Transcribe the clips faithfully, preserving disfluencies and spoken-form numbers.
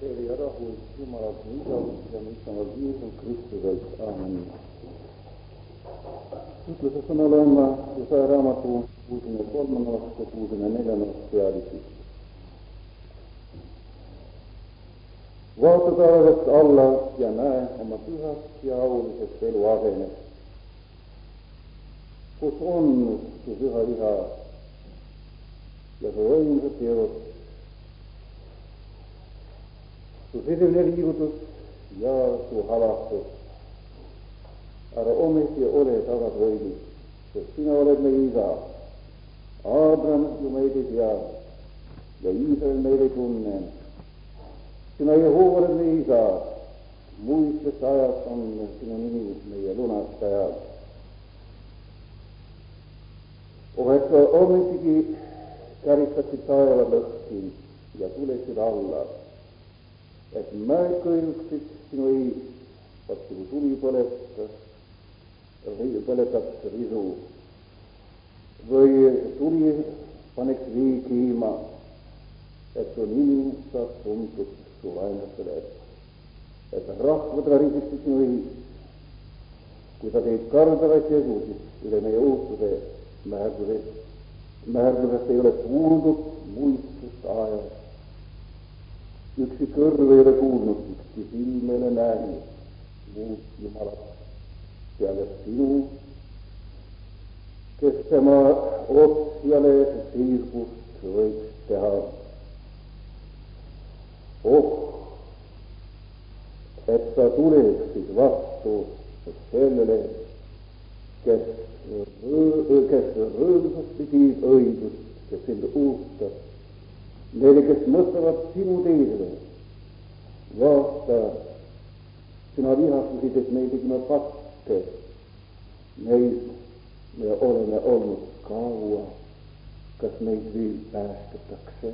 teile ja rahu Jumalalt Isalt ja Isal Jeesus Kristusest. Aamen. Ütluse sõna loema Jesaja raamatu kuuekümne kolmandast ja kuuekümne neljandast peatükist. Vaata taevast alla ja näe oma pühast ja aulisest eluasemest, kus on su püha liha ja su võimsad teod, su sisemine liigutus ja su halastus. Ära ometi ole tagasihoidlik, sest sina oled meie isa. Abraham ju meid ei tea ja Iisrael meid ei tunne. Sina Jehova oled meie isa, muistest ajast on sinu nimi meie lunastaja. Oh, et sa ometigi käristaksid taeva lõhki ja tuleksid alla, et mäed kõiguksid sinu ees, vastu kui tuli põletas, põletaks risu või tuli paneks vii kiima, et su nimi saab tuntud su vaenlastele, et rahvad väriseksid sinu ees, kui sa teed kardavaid tegusid üle meie uhkuse määrgusest. Määrgusest ei ole kuuldud muistust ajal. Üksi kõrv ei ole kuulnud, ükski silm ei ole näinud muud Jumalat peale sinu, kes tema otsjale siirgust võiks teha. Oh, et sa tuleksid vastu sellele, kes kes rõõmsasti viib õigust, kes sind uhtab, neile, kes mõtlevad sinu teedele. Vaata, sina vihastasid, et me tegime patte, neid me oleme olnud kaua, kas meid veel päästetakse?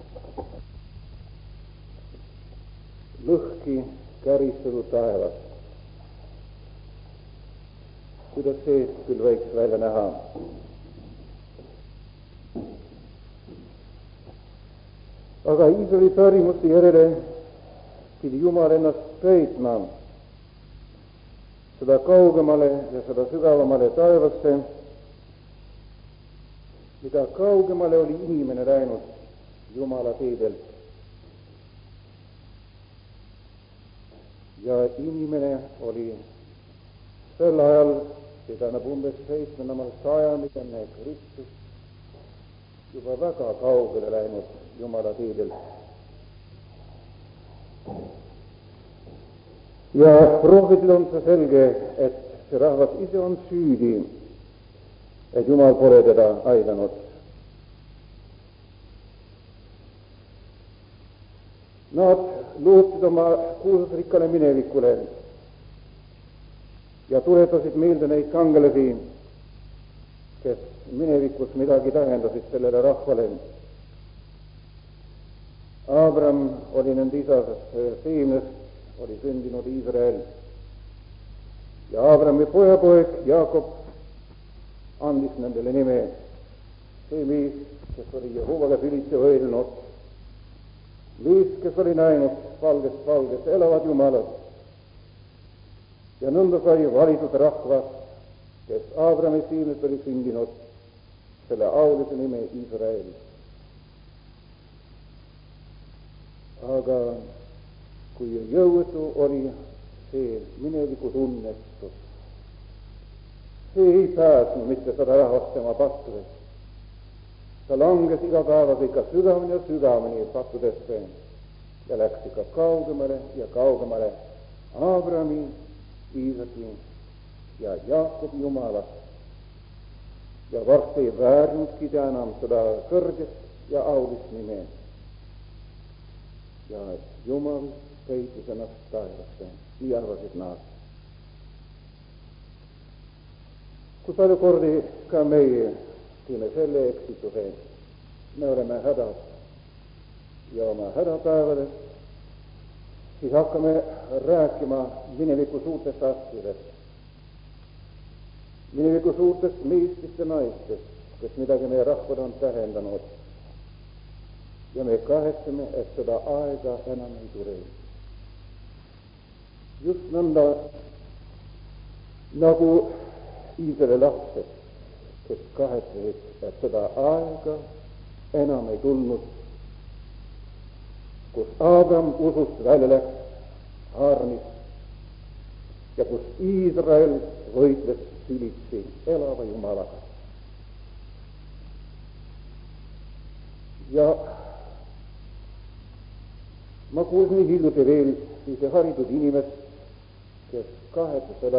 Lõhki käristatud taevas. Kuidas see küll võiks välja näha? Aga Iisraeli pärimuste järele pidi Jumal ennast peitma seda kaugemale ja seda sügavamale taevasse, mida kaugemale oli inimene läinud Jumala teedelt. Ja inimene oli sel ajal, see tähendab umbes seitsmendamal sajandil enne Kristust, juba väga kaugele läinud Jumala teedelt. Ja prohvetil on see selge, et see rahvas ise on süüdi, et Jumal pole teda aidanud. Nad lootsid oma kuulsusrikkale minevikule ja tuletasid meelde neid kangelasi, kes minevikus midagi tähendasid sellele rahvale. Abraham oli nende isasest seemnest, oli sündinud Iisrael. Ja Abrahami pojapoeg Jaakob andis nendele nime. See mees, kes oli Jehovaga sülitse võelnud, mees, kes oli näinud valgest valgest elavad Jumalat. Ja nõnda sai valitud rahvas, kes Abrahami seemnest oli sündinud, selle aulise nime Iisrael. Aga kui jõuetu oli see mineviku tunnetus, see ei pääsnud mitte seda rahvast tema pattudest. Ta langes iga päevaga ikka sügavamini ja sügavamini pattudesse ja läks ikka kaugemale ja kaugemale Abrahami, Iisaki ja Jaakobi Jumalast. Ja varsti ei väärnudki ta enam seda kõrget ja aulist nime. Ja Jumal peitis ennast taevasse, nii arvasid nad. Kui palju kordi ka meie teeme selle eksituse, me oleme hädas ja oma hädapäevadest, siis hakkame rääkima mineviku suurtest asjadest, mineviku suurtest meestest ja naistest, kes midagi meie rahvad on tähendanud. ja me kahetseme, et seda aega enam ei tule. Just nõnda nagu Iisraeli lapsed, kes kahetsesid, et seda aega enam ei tulnud, kus Abraham usust välja läks Haarnis ja kus Iisrael võitles sülitsi elava Jumalaga. Ja ma kuulsin hiljuti veel ühte haritud inimest, kes kahetses seda,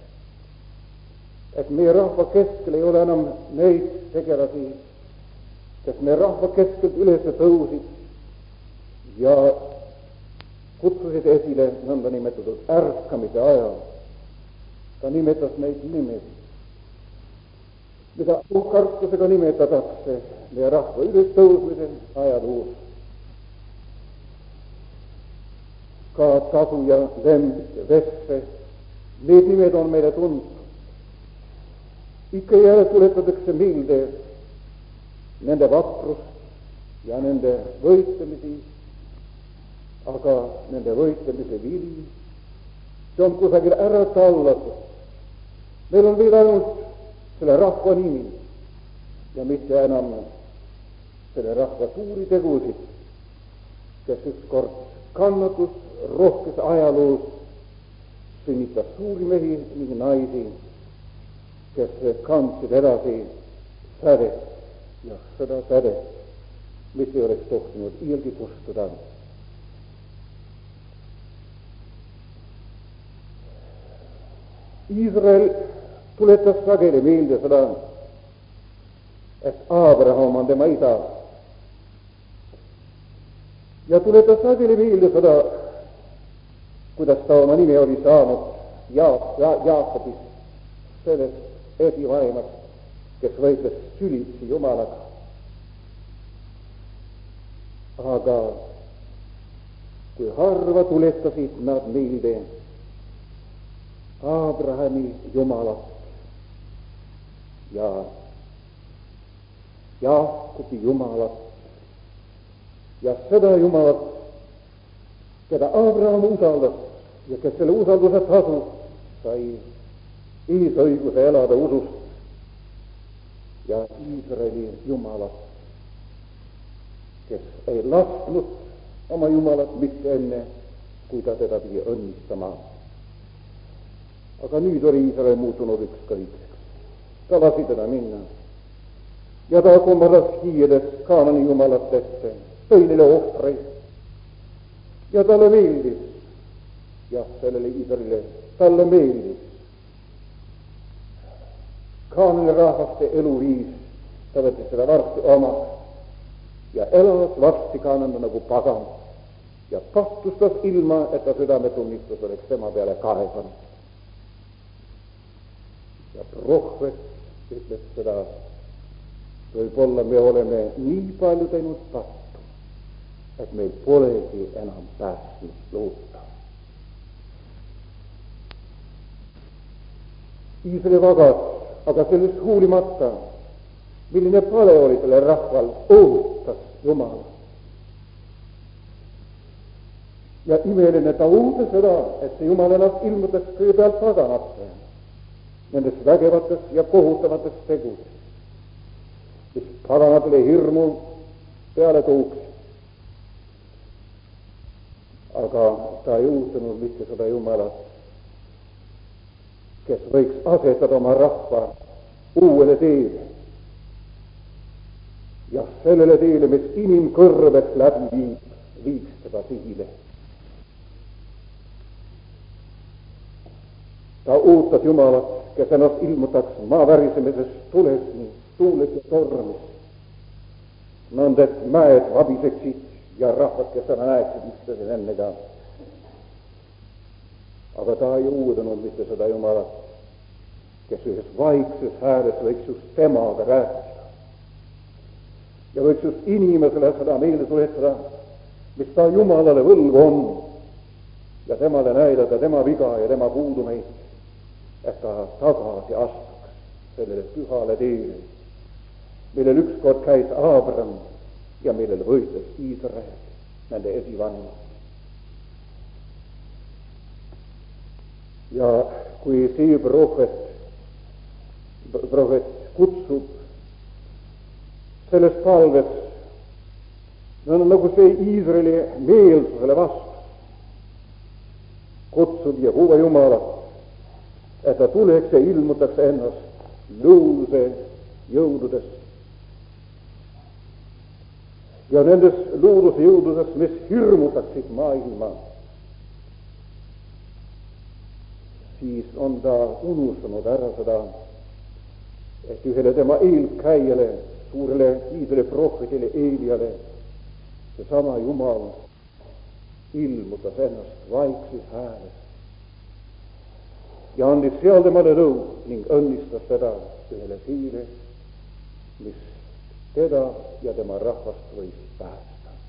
et meie rahva keskel ei ole enam neid tegelasi, kes meie rahva keskelt üles tõusid ja kutsusid esile nõnda nimetatud ärkamise ajal. Ta nimetas neid nimesid, mida uhkartusega nimetatakse meie rahva ülestõusmise ajaluus. Ka Tasu ja Lemb ja Vesse, need nimed on meile tuntud. Ikka jälle tuletatakse meelde nende vaprust ja nende võitlemisi, aga nende võitlemise vili, see on kusagil ära tallatud. Meil on veel ainult selle rahva nimi ja mitte enam selle rahva suuri tegusid, kes ükskord kannatus rohkes ajaloos sünnitas suuri mehi ning naisi, kes kandsid edasi sädet ja seda sädet, mis ei oleks tohtinud iialgi kustuda. Iisrael tuletas sageli meelde seda, et Abraham on tema isa. Ja tuletas sageli meelde seda, kuidas ta oma nime oli saanud ja- ja- Jaakobist, sellest esivaimast, kes võitles sülitsi Jumalaga. Aga kui harva tuletasid nad meelde Abrahami Jumalat ja Jaakobi Jumalat ja seda Jumalat, keda Abraham usaldas ja kes selle usalduse tasu sai eesõiguse elada usust, ja Iisraeli Jumalat, kes ei lasknud oma Jumalat mitte enne, kui ta teda pidi õnnistama. Aga nüüd oli Iisrael muutunud ükskõikseks. Ta lasi teda minna ja ta kummaras hiiles Kaanani jumalatesse, tõi neile ohvreid ja talle meeldis, jah, sellele Iisraelile, talle meeldis Kaanani rahvaste eluviis. Ta võttis seda varsti omaks ja elas varsti Kaanani nagu pagan ja pattustas ilma, et ta südametunnistus oleks tema peale kaebanud. Ja prohvet ütles seda, võib-olla me oleme nii palju teinud pattu, et meil polegi enam päästmist loota. Iisraeli vagas, aga sellest hoolimata, milline pale oli sellel rahval, ootas Jumala. Ja imeline ta ootas seda, et see Jumal ennast ilmutaks kõigepealt paganasse, nendes vägevates ja kohutavates tegudes, mis paganatele hirmu peale tooks. Aga ta ei uutanud mitte seda Jumalat, kes võiks asetada oma rahva uuele teele ja sellele teele, mis inimkõrvest läbi viib, viiks teda sihile. Ta ootas Jumalat, kes ennast ilmutaks maavärisemises tules, tuules ja tormis. Nõnda, et mäed vabiseksid ja rahvad, kes seda näeksid, istusid enne ka. Aga ta ei uudanud mitte seda Jumalat, kes ühes vaikses hääles võiks just temaga rääkida. Ja võiks just inimesele seda meelde tuletada, mis ta Jumalale võlgu on, ja temale näidata tema viga ja tema puudumeid, et ta tagasi astuks sellele pühale teele, millel ükskord käis Abraham ja millele võitles Iisrael, nende esivanemad. Ja kui see prohvet, prohvet kutsub selles palves, no nagu see Iisraeli meelsusele vastu, kutsub Jehuva Jumalat, et ta tuleks ja ilmutaks ennast luuluse jõududes. Ja nendes luuluse jõududes, mis hirmutaksid maailma, siis on ta unustanud ära seda, et ühele tema eelkäijale, suurele Iisraeli prohvetile Eeliale, seesama Jumal ilmutas ennast vaikses hääles ja andis seal temale nõu ning õnnistas teda ühele siile, mis teda ja tema rahvast võis päästa.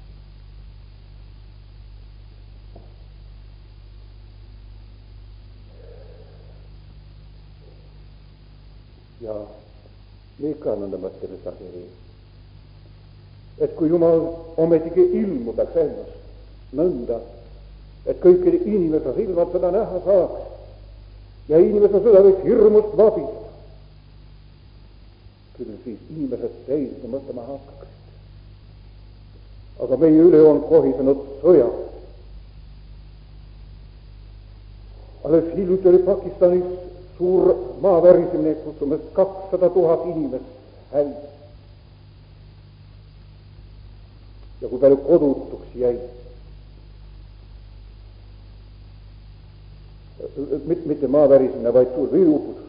Ja me ka nõnda mõtleme sageli, et kui Jumal ometigi ilmutaks ennast nõnda, et kõikide inimese silmad seda näha saaks ja inimese seda võiks hirmust vabida, küll siis inimesed teised mõtlema hakkaksid. Aga meie üle on kohisenud sõja. Alles hiljuti oli Pakistanis suur maavärisemine, kus umbes kakssada tuhat inimest hävis. Ja kui palju kodutuks jäi. Mitte maavärisemine, vaid suur viluputus.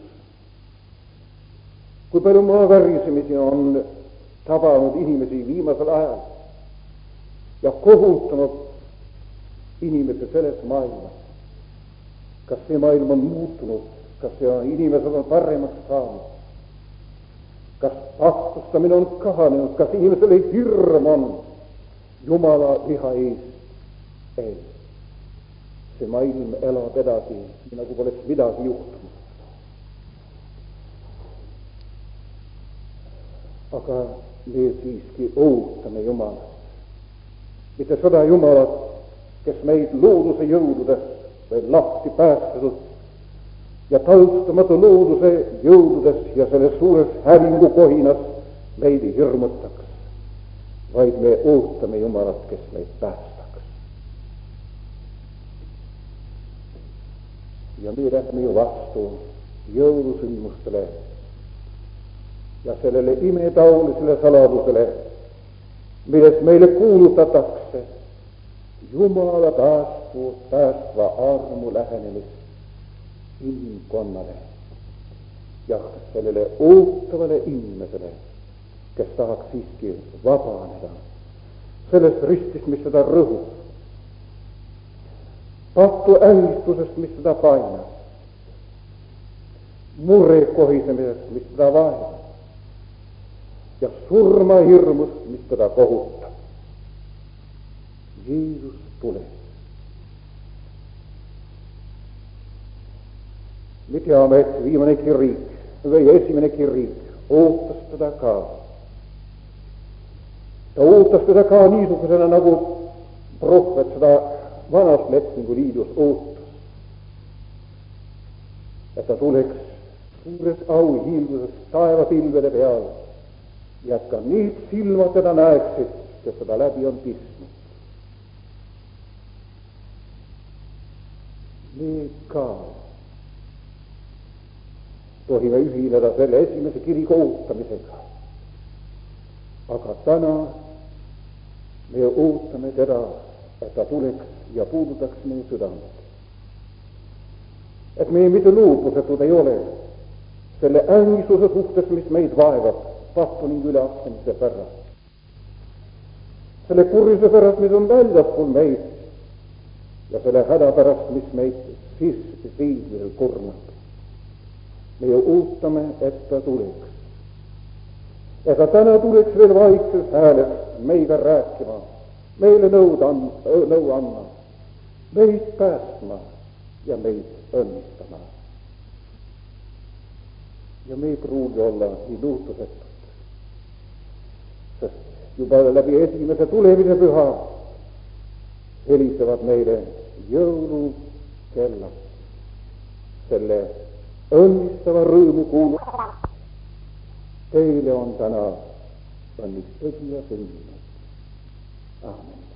Kui palju maavärisemisi on tabanud inimesi viimasel ajal ja kohutanud inimesi selles maailmas. Kas see maailm on muutunud? Kas see on, inimesed on paremaks saanud? Kas vastustamine on kahanenud? Kas inimesel ei hirm on Jumala viha ees? Ei. See maailm elab edasi, nagu poleks midagi juhtunud. Aga me siiski ootame Jumalat. Mitte seda Jumalat, kes meid looduse jõududest veel lahti päästetud ja taustamatu looduse jõududes ja selles suures hävingukohinas meid ei hirmutaks, vaid me ootame Jumalat, kes meid päästaks. Ja me lähme ju vastu jõulusündmustele ja sellele imetaulisele saladusele, milles meile kuulutatakse Jumala päästu, päästva armu lähenemist inimkonnale ja sellele ootavale inimesele, kes tahaks siiski vabaneda sellest ristist, mis seda rõhub, patu änglistusest, mis seda painab, mure kohisemisest, mis seda vaevab ja surmahirmust, mis teda kohutab. Jeesus tuleb. Me teame, et viimane kirik või esimene kirik ootas teda ka. Ta ootas teda ka niisugusena, nagu prohvet seda vanast lepingu liidus ootas. Et ta tuleks suures auhiilduses taevapilvede peal ja et ka need silmad teda näeksid, kes seda läbi on pistnud. Me ka tohime ühineda selle esimese kiriku ootamisega. Aga täna me ootame teda, et ta tuleks ja puudutaks meie südamed. Et meie mitte loobusetud ei ole selle ängisuse suhtes, mis meid vaevab pahtu ning üleastumise pärast. Selle kurjuse pärast, mis on väljaspool meid ja selle häda pärast, mis meid siismisel kurnab. Me ootame, et ta tuleks. Et ta täna tuleks veel vaikses hääles meiga rääkima, meile nõud an, nõu andma, meid päästma ja meid õnnistama. Ja me ei pruugi olla nii lootusetud, sest juba läbi esimese tulemise püha helistavad meile jõulukellad. Selle õnnistava rõõmu kuulu. Teile on täna õnniks õnn ja sünninud. Aamen.